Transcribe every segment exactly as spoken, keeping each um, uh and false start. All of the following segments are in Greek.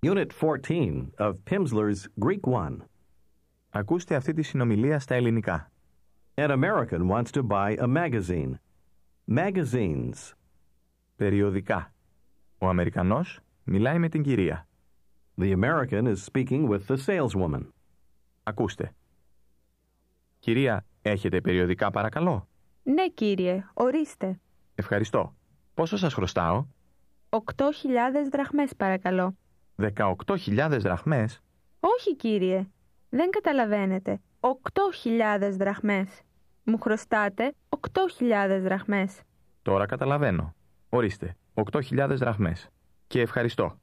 Unit fourteen of Pimsleur's Greek one. Ακούστε αυτή τη συνομιλία στα ελληνικά. An American wants to buy a magazine. Magazines. Περιοδικά. Ο Αμερικανός μιλάει με την κυρία. The American is speaking with the saleswoman. Ακούστε. Κυρία, έχετε περιοδικά παρακαλώ? Ναι, κύριε, ορίστε. Ευχαριστώ. Πόσο σας χρωστάω? Οκτώ χιλιάδες δραχμές παρακαλώ. Δεκαοκτώ χιλιάδες δραχμές? Όχι, κύριε. Δεν καταλαβαίνετε. Οκτώ χιλιάδες δραχμές. Μου χρωστάτε οκτώ χιλιάδες δραχμές. Τώρα καταλαβαίνω. Ορίστε, οκτώ χιλιάδες δραχμές. Και ευχαριστώ.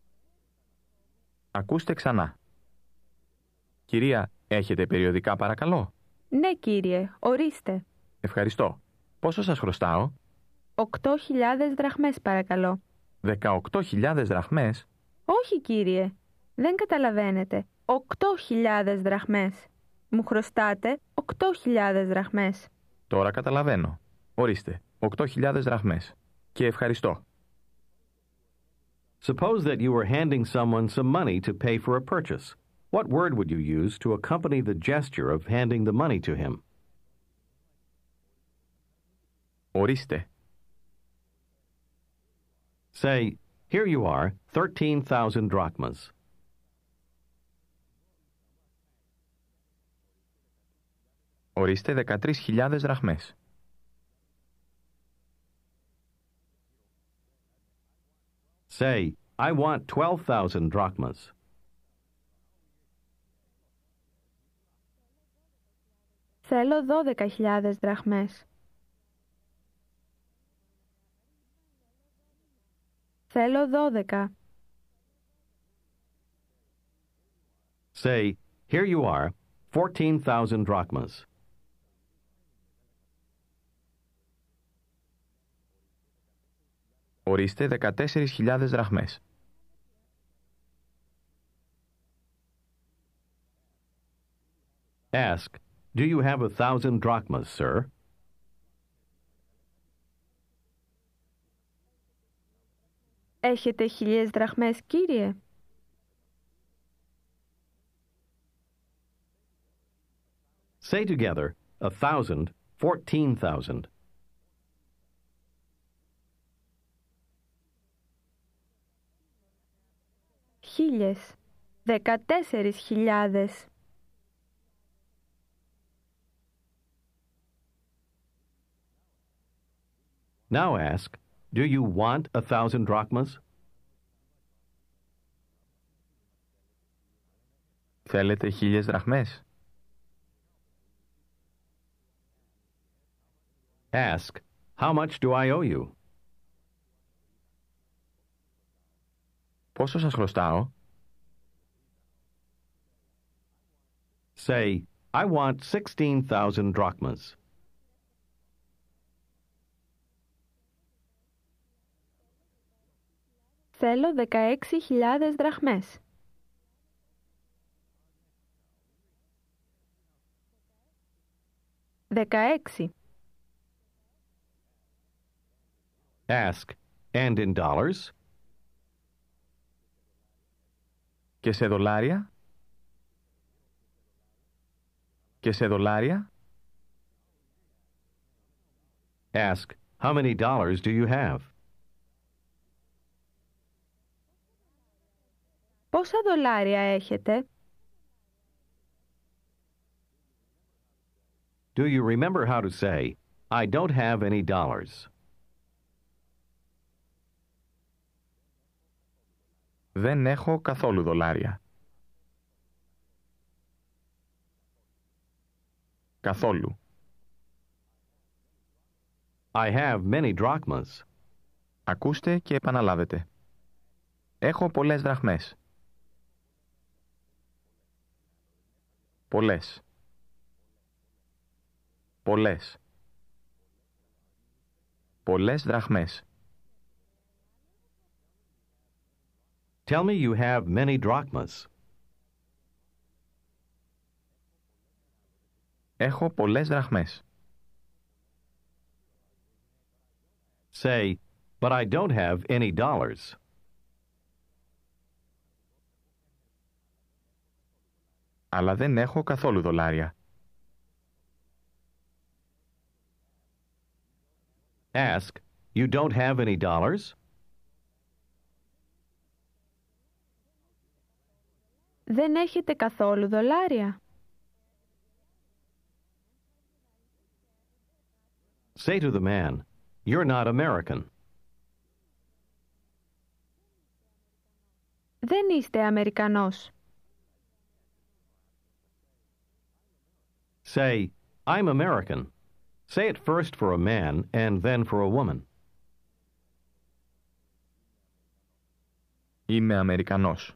Ακούστε ξανά. Κυρία, έχετε περιοδικά παρακαλώ? Ναι, κύριε, ορίστε. Ευχαριστώ. Πόσο σας χρωστάω? Οκτώ χιλιάδες δραχμές παρακαλώ. Δεκαοκτώ χιλιάδες δραχμές? Όχι, κύριε. Δεν καταλαβαίνετε. Οκτώ χιλιάδες δραχμές. Μου χρωστάτε οκτώ χιλιάδες δραχμές. Τώρα καταλαβαίνω. Ορίστε, οκτώ χιλιάδες δραχμές. Και ευχαριστώ. Suppose that you were handing someone some money to pay for a purchase. What word would you use to accompany the gesture of handing the money to him? Ορίστε. Say, here you are, thirteen thousand drachmas. Ορίστε δεκατρείς χιλιάδες δραχμές. Say, I want twelve thousand drachmas. Θέλω δώδεκα χιλιάδες δραχμές. Θέλω δώδεκα. Say, here you are, fourteen thousand drachmas. Ορίστε δεκατέσσερις χιλιάδες δραχμές. Ask, do you have a thousand drachmas, sir? Έχετε χίλιες δραχμές, κύριε? Say together, a thousand, fourteen thousand. Χίλιες. Δεκατέσσερις χιλιάδες. Now ask, do you want a thousand drachmas? Θέλετε χίλιες δραχμές? Ask, how much do I owe you? Πόσο σας χρωστάω? Say, I want sixteen thousand drachmas. Θέλω δεκαέξι χιλιάδες δραχμές. Δεκαέξι. Ask, and in dollars? Και σε δολάρια? Και σε δολάρια? Ask, how many dollars do you have? Πόσα δολάρια έχετε? Do you remember how to say, I don't have any dollars? Δεν έχω καθόλου δολάρια. Καθόλου. I have many drachmas. Ακούστε και επαναλάβετε. Έχω πολλές δραχμές. Πολλές. Πολλές. Πολλές δραχμές. Tell me you have many drachmas. Έχω πολλές δραχμές. Say, but I don't have any dollars. Αλλά δεν έχω καθόλου δολάρια. Ask, you don't have any dollars? Δεν έχετε καθόλου δολάρια. Say to the man, you're not American. Δεν είστε Αμερικανός. Say, I'm American. Say it first for a man and then for a woman. Είμαι Αμερικανός.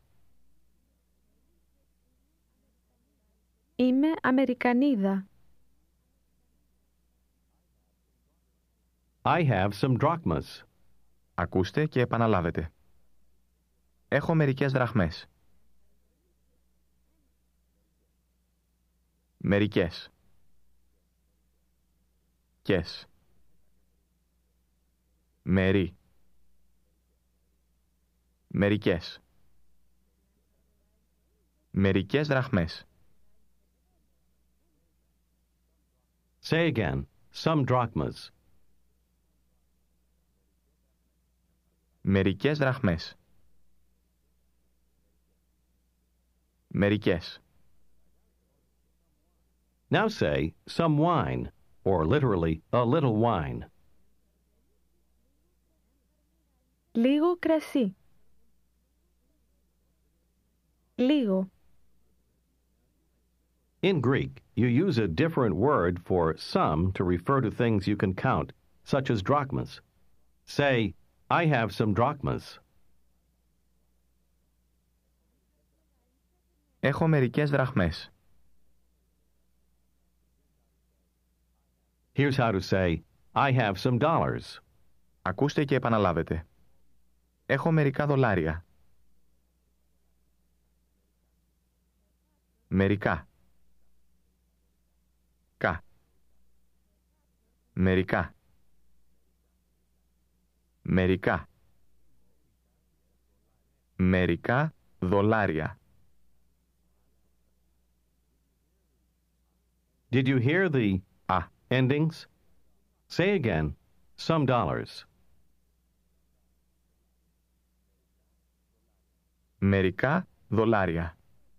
Είμαι Αμερικανίδα. I have some drachmas. Ακούστε και επαναλάβετε. Έχω μερικές δραχμές. Μερικές. Κες. Μερί. Μερικές. Μερικές δραχμές. Say again, some drachmas. Μερικές δραχμές. Μερικές. Now say, some wine, or literally, a little wine. Λίγο κρασί. Λίγο. In Greek, you use a different word for some to refer to things you can count, such as drachmas. Say, I have some drachmas. Έχω μερικές δραχμές. Here's how to say, I have some dollars. Ακούστε και επαναλάβετε. Έχω μερικά δολάρια. Μερικά. Κα. Μερικά. Μερικά. Μερικά δολάρια. Did you hear the Α. endings? Say again, some dollars. Μερικά δολάρια.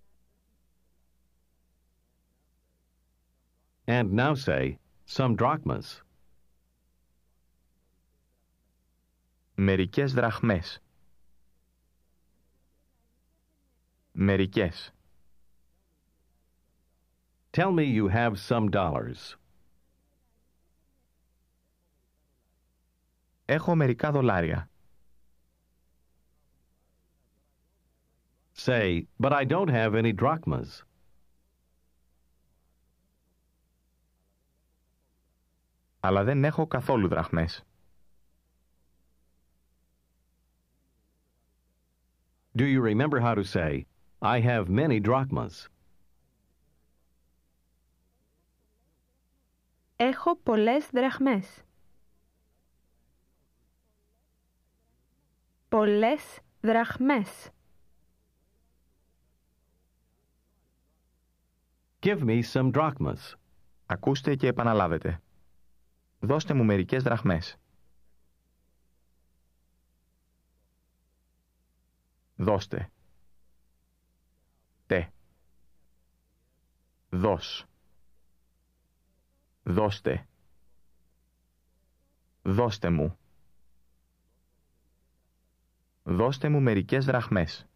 And now say, some drachmas. Μερικές δραχμές. Μερικές. Tell me you have some dollars. Έχω μερικά δολάρια. Say, but I don't have any drachmas. Αλλά δεν έχω καθόλου δραχμές. Do you remember how to say, I have many drachmas? Έχω πολλές δραχμές. Πολλές δραχμές. Give me some drachmas. Ακούστε και επαναλάβετε. Δώστε μου μερικές δραχμές. Δώστε. Τε. Δώσ. Δώστε. Δώστε μου. Δώστε μου μερικές δραχμές.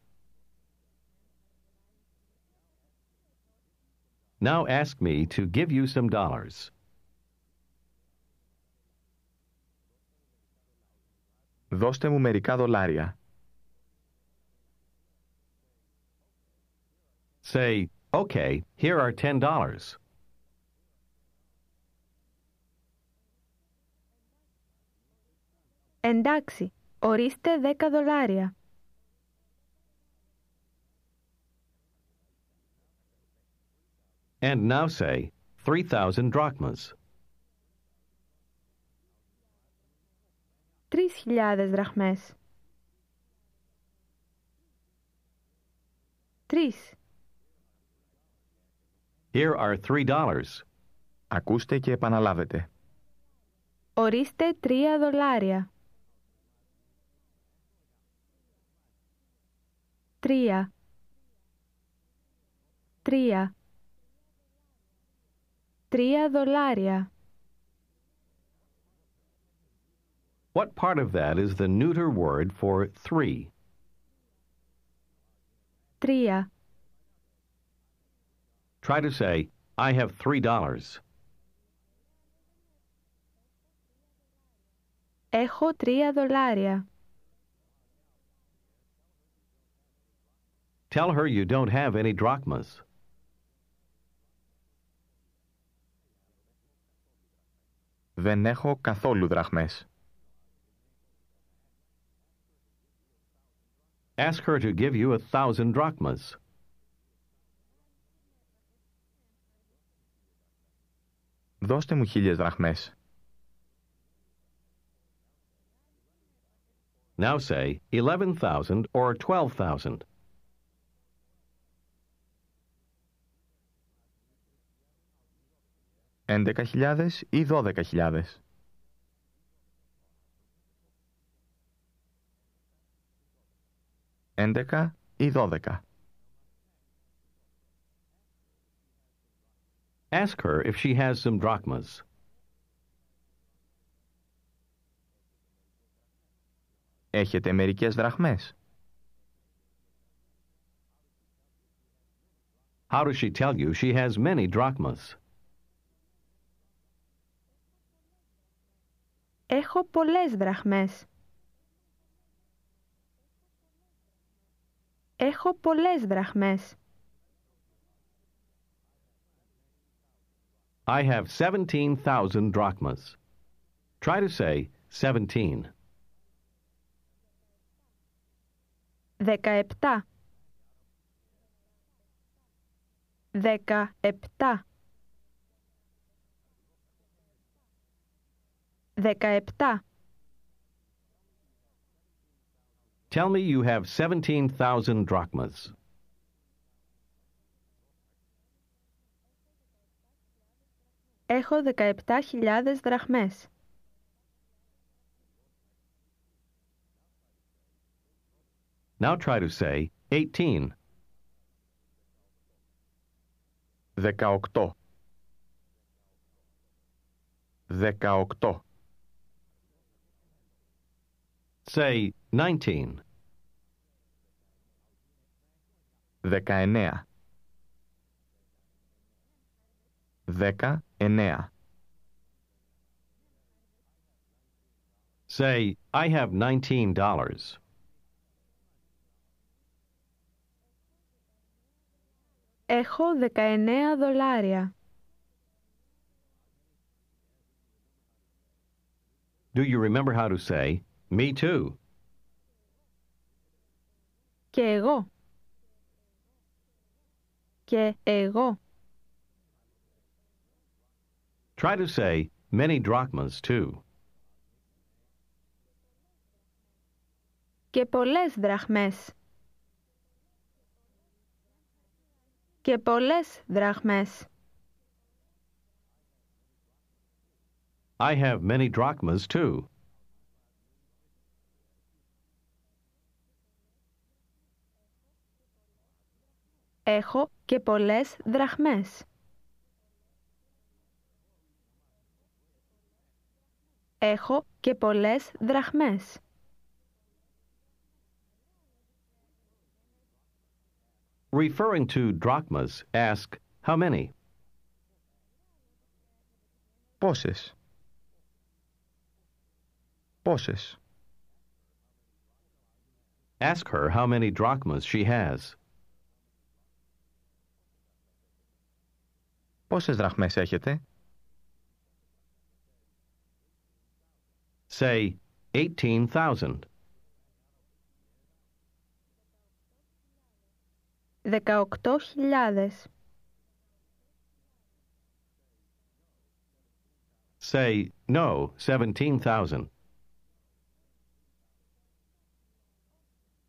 Now ask me to give you some dollars. Δώστε μου μερικά δολάρια. Say, okay, here are ten dollars. Εντάξει, ορίστε δέκα δολάρια. And now say, three thousand drachmas. Τρεις χιλιάδες δραχμές. Τρεις. Here are three dollars. Ακούστε και επαναλάβετε. Ορίστε τρία δολάρια. Τρία. Τρία. Τρία δολάρια. What part of that is the neuter word for three? Τρία. Try to say, I have three dollars. Έχω τρία δολάρια. Tell her you don't have any drachmas. Δεν έχω καθόλου δραχμές. Ask her to give you a thousand drachmas. Δώστε μου χίλιες δραχμές. Now say eleven thousand or twelve thousand. Έντεκα χιλιάδες ή δώδεκα χιλιάδες. Έντεκα ή δώδεκα. Ask her if she has some drachmas. Έχετε μερικές δραχμές. How does she tell you she has many drachmas? Έχω πολλές δραχμές. Έχω πολλές δραχμές. I have seventeen thousand drachmas. Try to say seventeen. Δεκαεπτά. Δεκαεπτά. Δεκαεπτά. Tell me you have seventeen thousand drachmas. Έχω δεκαεπτά χιλιάδες δραχμές. Now try to say eighteen. Δεκαοκτώ. Δεκαοκτώ. Say nineteen. Δεκαεννέα. Δεκαεννέα. Say, I have nineteen dollars. Έχω δεκαεννέα δολάρια. Do you remember how to say, me too? Και εγώ. Και εγώ. Try to say, many drachmas too. Και πολλές δραχμές. Και πολλές δραχμές. I have many drachmas too. Έχω και πολλές δραχμές. Έχω και πολλές δραχμές. Referring to drachmas, ask, how many? Πόσες. Πόσες. Ask her how many drachmas she has. Πόσες δραχμές έχετε. Say, eighteen thousand. Δεκαοκτώ χιλιάδες. Say, no, seventeen thousand.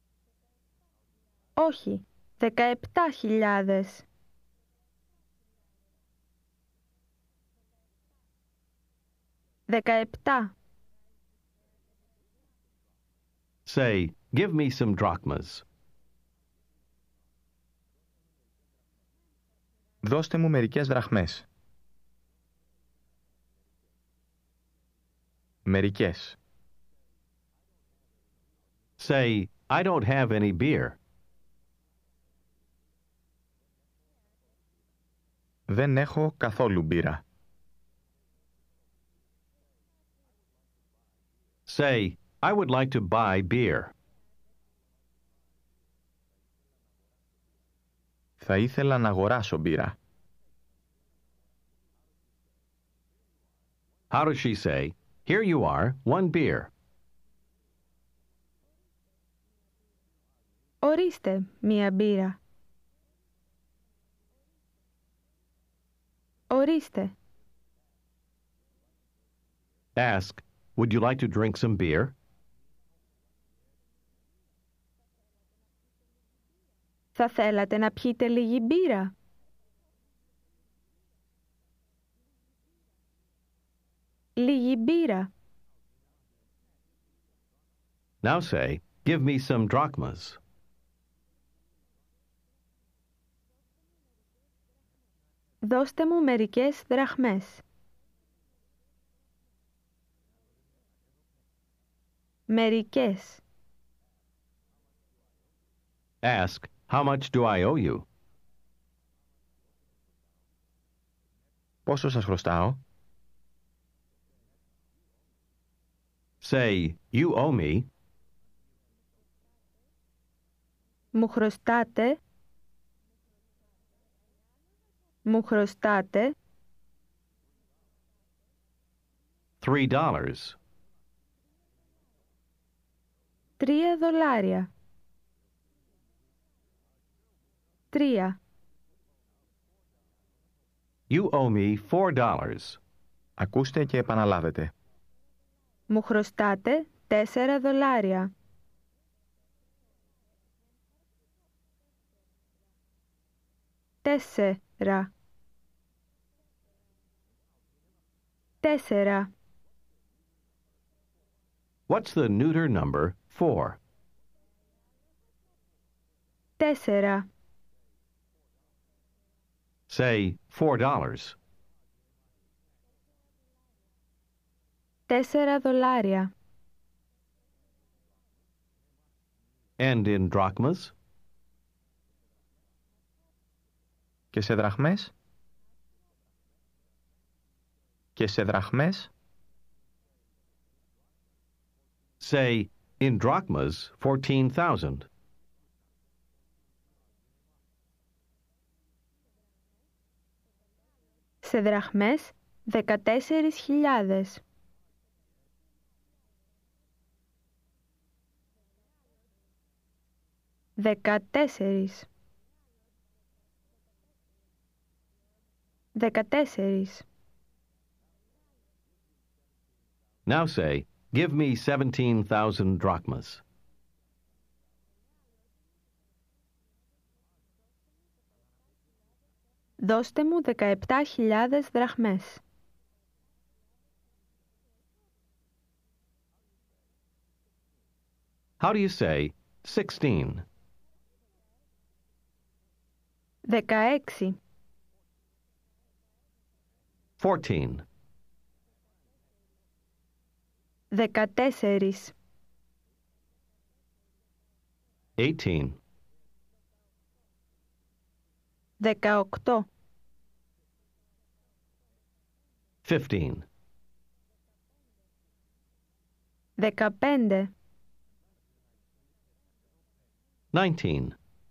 Όχι, δεκαεπτά χιλιάδες. Δεκαεπτά. Say, give me some drachmas. Δώστε μου μερικές δραχμές. Μερικές. Say, I don't have any beer. Δεν έχω καθόλου μπύρα. Say, I would like to buy beer. Θα ήθελα να αγοράσω μπύρα. How does she say, here you are, one beer? Ορίστε, μία μπύρα. Ορίστε. Ask, would you like to drink some beer? Θα θέλατε να πιείτε λίγη μπύρα? Λίγη μπύρα. Now say, give me some drachmas. Δώστε μου μερικές δραχμές. Μερικές. Ask, how much do I owe you? Πόσο σας χρωστάω? Say, you owe me. Μου χρωστάτε. Μου χρωστάτε. Three dollars. Τρία δολάρια. Τρία. You owe me four dollars. Ακούστε και επαναλάβετε. Μου χρωστάτε τέσσερα δολάρια. Τέσσερα. Τέσσερα. What's the neuter number four? Τέσσερα. Say, four dollars. Τέσσερα δολάρια. And in drachmas? Και σε δραχμές? Και σε δραχμές? Say, in drachmas, fourteen thousand. Σε δραχμές δεκατέσσερις χιλιάδες. Δεκατέσσερις. Δεκατέσσερις. Now say, give me seventeen thousand drachmas. Δώστε μου δεκαεπτά χιλιάδες δραχμές. How do you say sixteen? Δεκαέξι. Fourteen. Δεκατέσσερις. Eighteen. Δεκαοκτώ. Fifteen. Δεκαπέντε. Nineteen.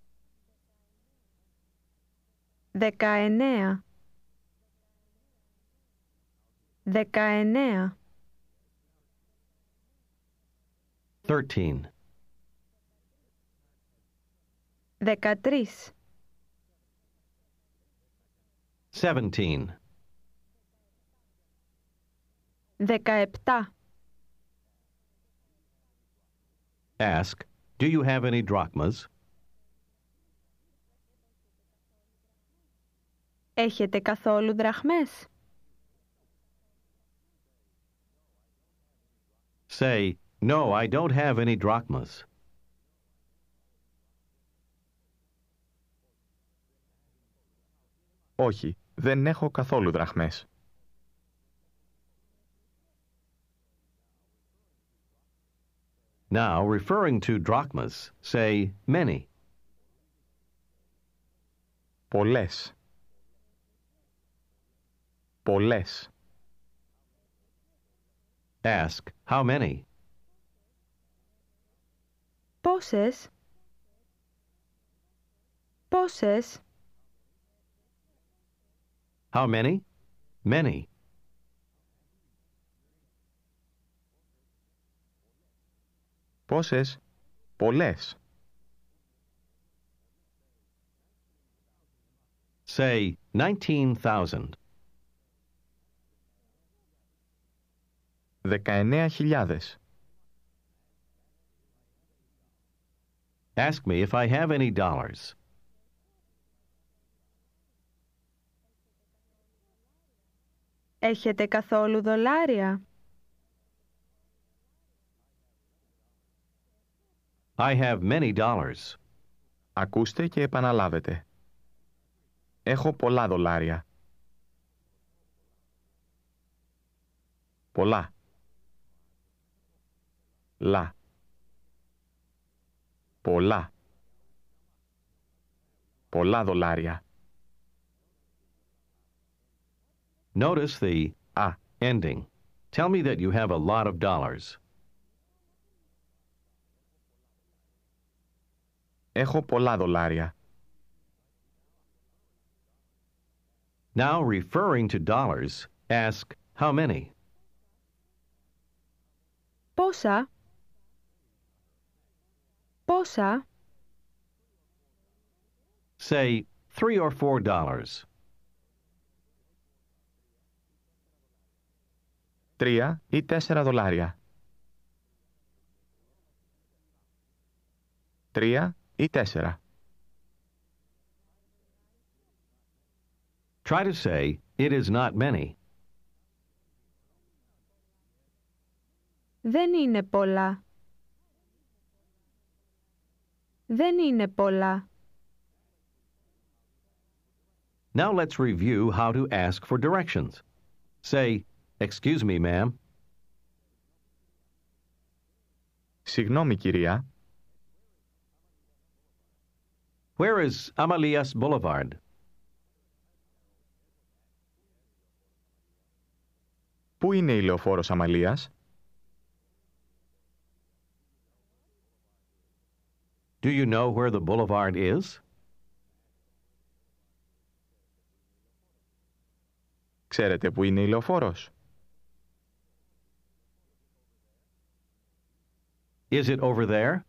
Δεκαεννέα. Δεκαεννέα. Thirteen. Δεκατρείς. Seventeen. Δεκαεπτά. Ask, do you have any drachmas? Έχετε καθόλου δραχμές? Say, no, I don't have any drachmas. Όχι, δεν έχω καθόλου δραχμές. Now, referring to drachmas, say many. Πολλές. Πολλές. Ask, how many? Πόσες? Πόσες? How many? Many. Πόσες? Πολλές. Say nineteen thousand. Δεκαεννέα χιλιάδες. Ask me if I have any dollars. Έχετε καθόλου δολάρια? I have many dollars. Ακούστε και επαναλάβετε. Έχω πολλά δολάρια. Πολλά. Λα. Πολλά. Πολλά δολάρια. Notice the Α. ending. Tell me that you have a lot of dollars. Έχω πολλά δολάρια. Now, referring to dollars, ask how many. Πόσα? Πόσα? Say three or four dollars. Τρία ή τέσσερα δολάρια. Τρία ή τέσσερα. Try to say, it is not many. Δεν είναι πολλά. Δεν είναι πολλά. Now let's review how to ask for directions. Say, excuse me, ma'am. Συγγνώμη, κυρία. Where is Amalias Boulevard? Πού είναι η λεωφόρος Αμαλίας? Do you know where the boulevard is? Ξέρετε πού είναι η λεωφόρος? Is it over there?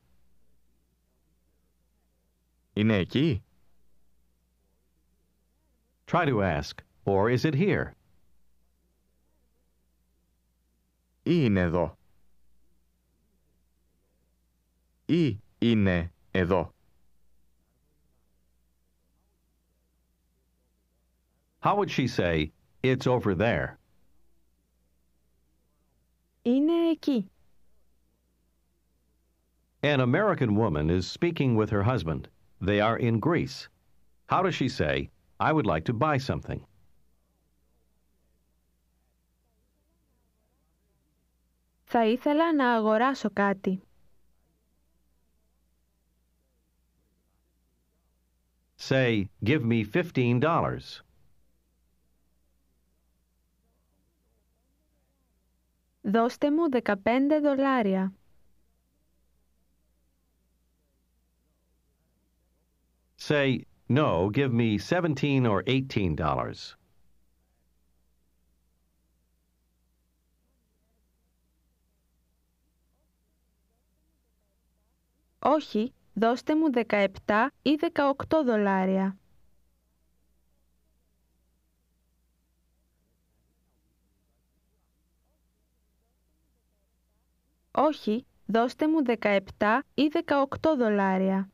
Είναι εκεί? Try to ask, or is it here? Ή είναι εδώ? Ή είναι εδώ? How would she say, it's over there? Είναι εκεί. An American woman is speaking with her husband. They are in Greece. How does she say, I would like to buy something? Θα ήθελα να αγοράσω κάτι. Say, give me fifteen dollars. Δώστε μου δεκαπέντε δολάρια. Say, no, give me seventeen or eighteen dollars. Όχι, δώστε μου δεκαεπτά ή δεκαοκτώ δολάρια. Όχι, δώστε μου δεκαεπτά ή δεκαοκτώ δολάρια.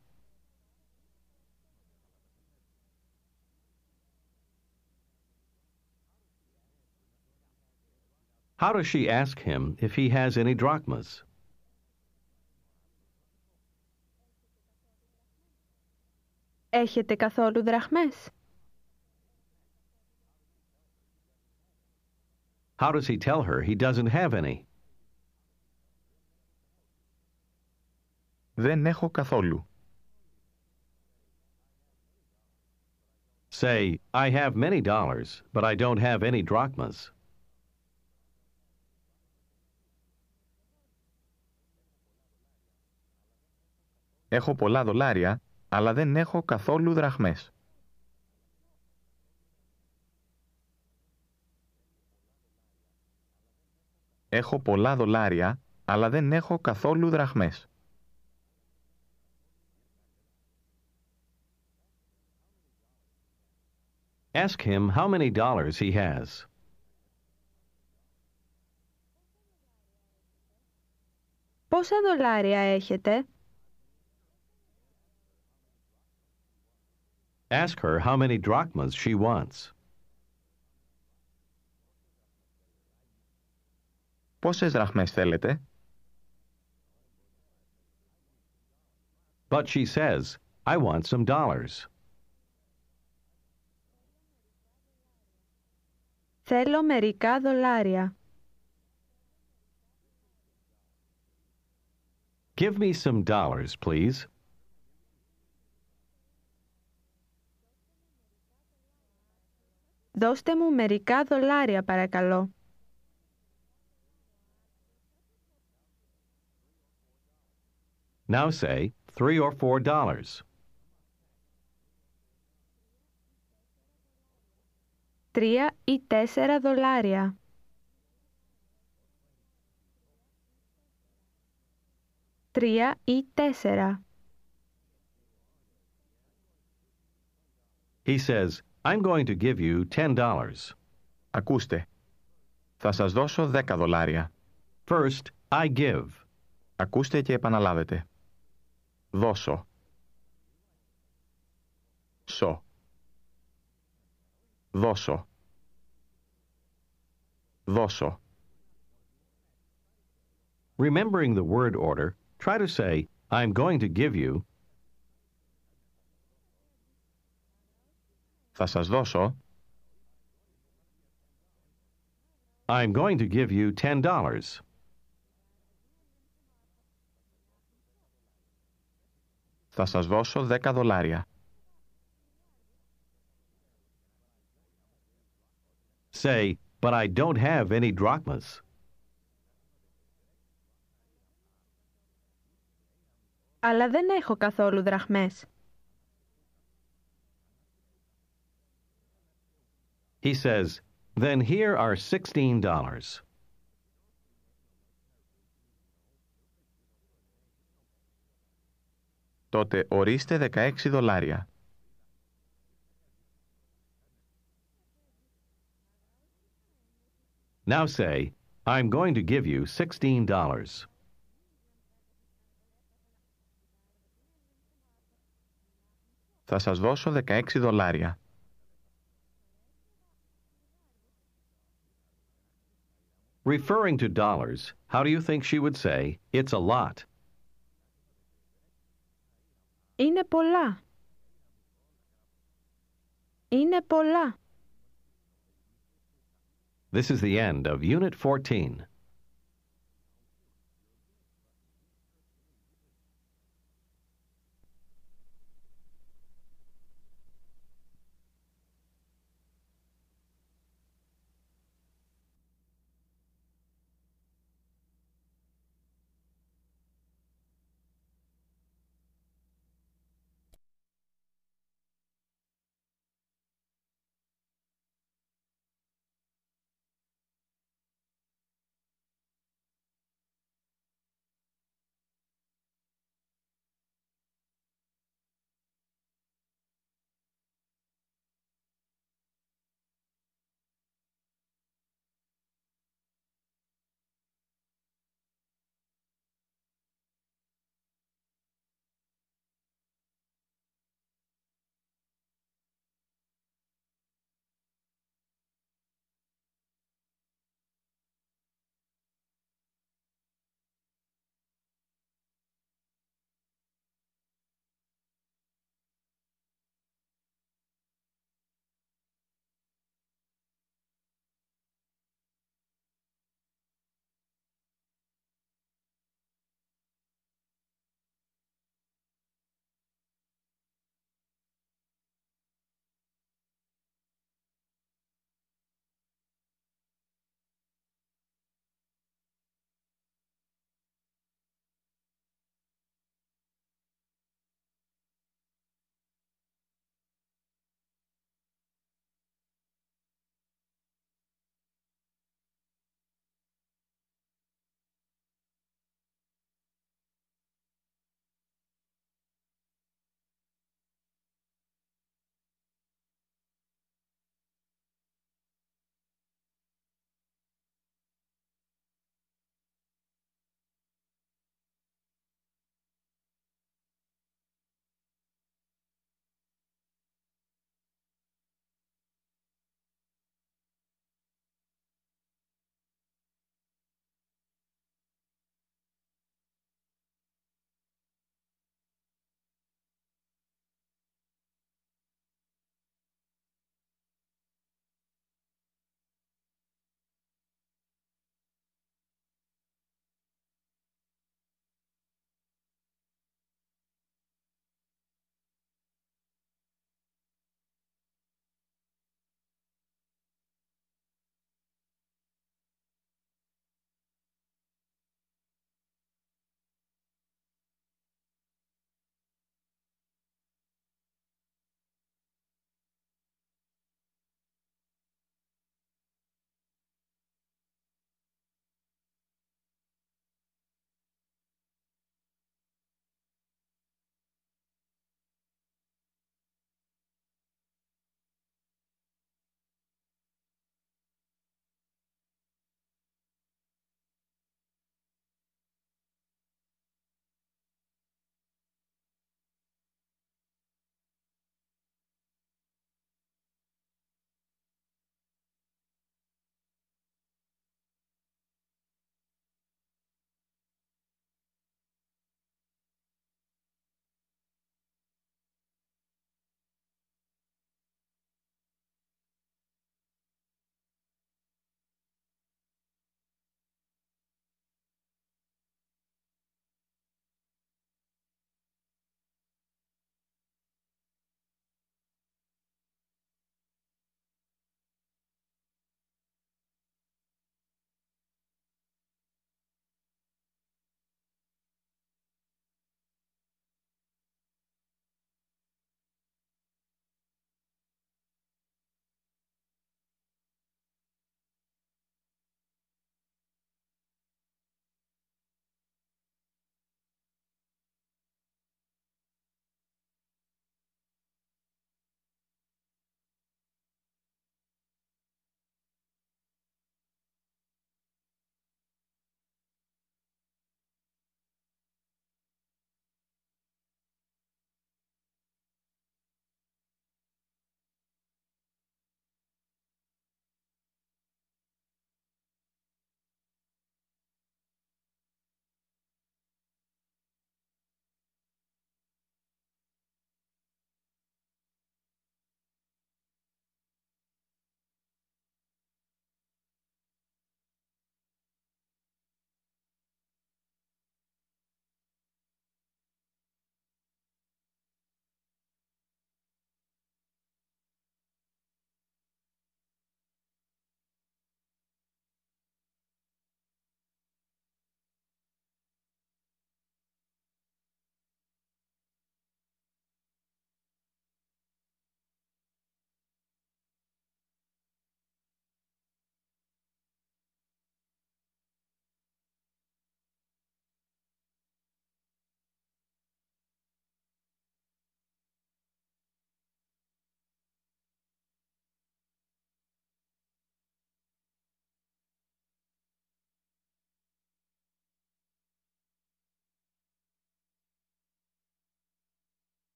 How does she ask him if he has any drachmas? Έχετε καθόλου δραχμές? How does he tell her he doesn't have any? Δεν έχω καθόλου. Say, I have many dollars, but I don't have any drachmas. Έχω πολλά δολάρια, αλλά δεν έχω καθόλου δραχμές. Έχω πολλά δολάρια, αλλά δεν έχω καθόλου δραχμές. Ask him how many dollars he has. Πόσα δολάρια έχετε? Ask her how many drachmas she wants. Πόσες δραχμές θέλετε? But she says, I want some dollars. Θέλω μερικά δολάρια. Give me some dollars, please. Δώστε μου μερικά δολάρια, παρακαλώ. Now say, three or four dollars. Τρία ή τέσσερα δολάρια. Τρία ή τέσσερα. He says, I'm going to give you ten dollars. Ακούστε. Θα σας δώσω δέκα δολάρια. First, I give. Ακούστε και επαναλάβετε. Δώσω. Σω. Δώσω. Δώσω. Remembering the word order, try to say, I'm going to give you. Θα σας δώσω. I'm going to give you ten dollars. Θα σας δώσω δέκα δολάρια. Say, but I don't have any drachmas. Αλλά δεν έχω καθόλου δραχμές. He says, then here are sixteen dollars. Τότε ορίστε δεκαέξι δολάρια. Now say, I'm going to give you sixteen dollars. Θα σας δώσω δεκαέξι δολάρια. Referring to dollars, how do you think she would say, it's a lot? Είναι πολλά. Είναι πολλά. This is the end of Unit fourteen.